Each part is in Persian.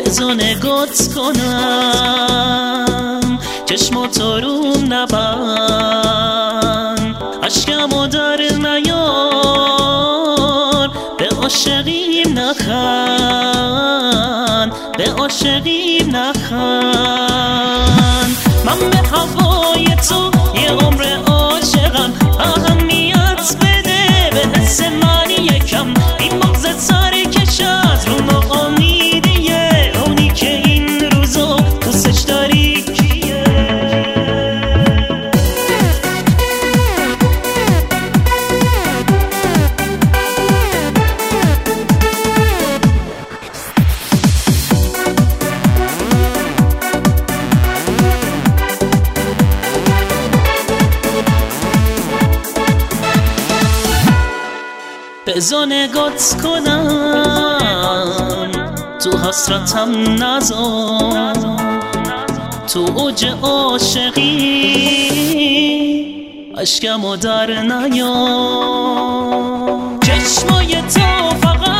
بزا نگات کنم چشماتو روم نبند، اشکمو در نیار، به عاشقیم نخند، به عاشقیم نخند. من به هوای تو یه عمر عاشقم، اهمیت بده به حس من یکم. این مغز سرکش از رو ناامیدیه، اونی که این روزا دوستش داری کیه؟ بزا نگات کنم تو حسرتم نذار، تو اوج عاشقی اشکمو در نیار. چشمای تو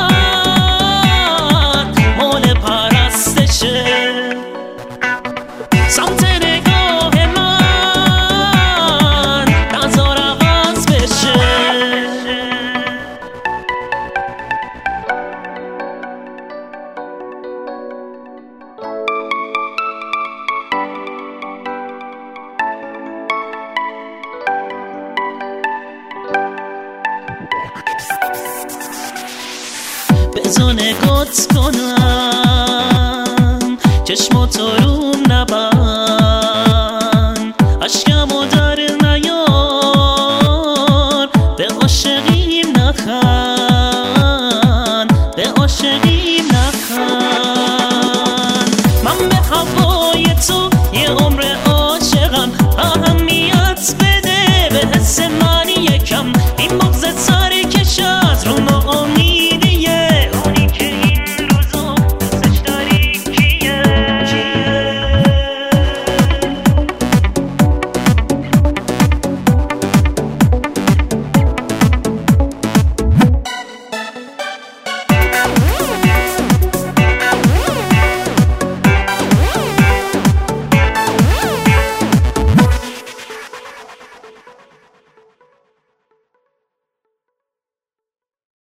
فقط مال پرستشه، سمت نگاه من نذار عوض بشه. بزا نگات کنم چشماتو روم نبند، اشکمو در نیار، به عاشقیم نخند.